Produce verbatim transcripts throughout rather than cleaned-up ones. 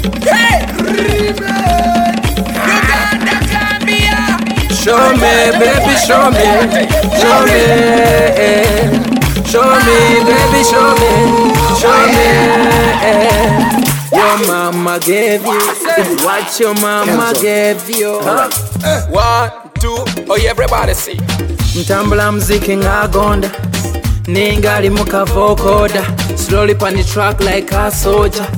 Hey, Uganda, Gambia. Show me, baby, show me, show me, show me, baby, show me, show me. Your mama gave you what your mama gave you. Huh? One, two, oh yeah, everybody see. Ntambula mziki ngagonda, ningali mukavokoda. Slowly on the track like a soldier.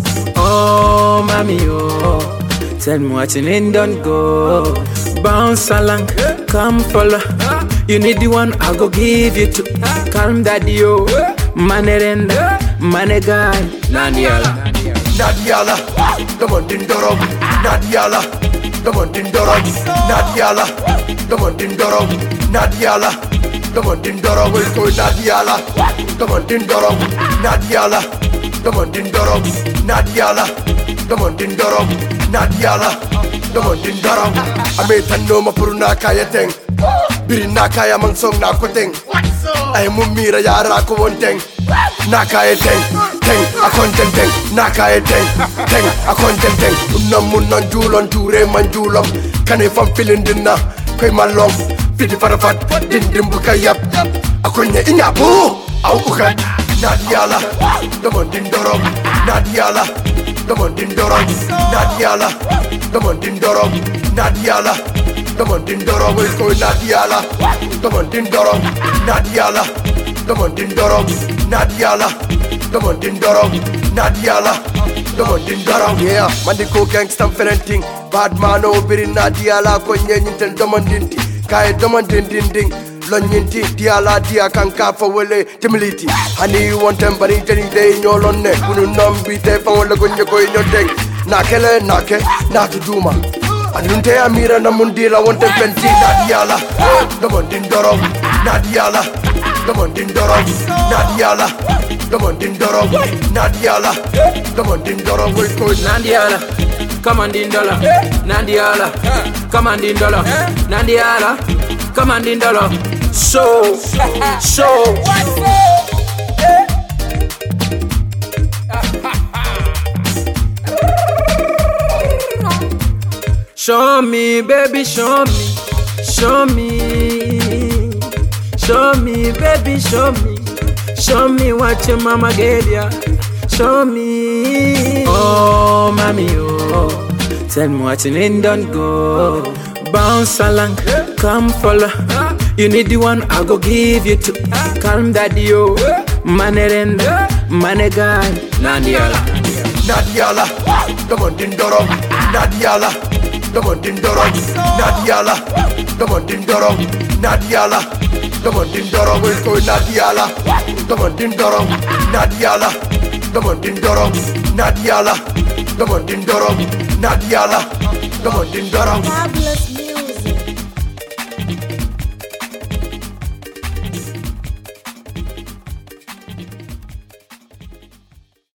Oh, mommy, oh, tell me what you need, don't go. Bounce along, come follow. You need the one I go give you to. Calm daddy, oh, manerenda, manegai, Nadiala. Nadiala, come on, Dindoro. Nadiala, come on, Dindoro. Nadiala, come on, Dindoro. Nadiala, come on, Dindoro. We'll go Nadiala, come on, Dindoro. Nadiala, come on, Dindoro. Nadiala, come on, Dindoro. Nadiala, come on, Dindoro. I made a no mapuruna kaya thing. Birina kaya mangsong na kuting. Ay mumira yara ko one thing. Nakaya thing, thing, a content thing. Nakaya thing, thing, a content thing. Unam unan julon ture manjulam. Can if I'm feeling dinner, pay my long. Pity for a fat, dindim bukayap. Akonya inabu, au ukat. Nadiala, come on Dindoro. Nadiala, come on Dindoro. Nadiala, come on Dindoro. Nadiala, come on Dindoro. We'll go Nadiala, come on Dindoro. Nadiala, come on Dindoro. Nadiala, come on Dindoro. Nadiala, come on Dindoro. Yeah, Mandiko gangsta parenting. Bad man over in Nadiala, Konya Ninten Domandinti. Kaya Domandinding. Lonyinti, Diala, Dia Kanka for Wele, Timiliti. Honey, you want them, but any day in your own neck. Who non be there for the good you go in your deck. Nakele, Nake, Natuduma. Anunte Amira Namundila want them penti, Nadiala. Come on, Dindoro. Nadiala. Come on, Dindoro. Nadiala. Come on, Dindoro. Nadiala. Come on, Dindoro. We'll go Nadiala. Come on, Dindola. Nadiala. Come on, Dindola. Nadiala. Come on, Dindola. So, so. Show me, baby, show me, show me, show me, baby, show me, show me what your mama gave ya. Show me, oh, mommy, oh, tell me what you need, don't go. Bounce along, come follow. You need the one I go give you to. Calm daddy, oh, manerenda, manegai, Nadiala. Nadiala, come on Dindoro. Nadiala, come on Dindoro. Nadiala, come on Dindoro. Nadiala, come on Dindoro. We'll go Nadiala, come on Dindoro. Nadiala, come on Dindoro. Nadiala, come on Dindoro. Nadiala, come on Dindoro.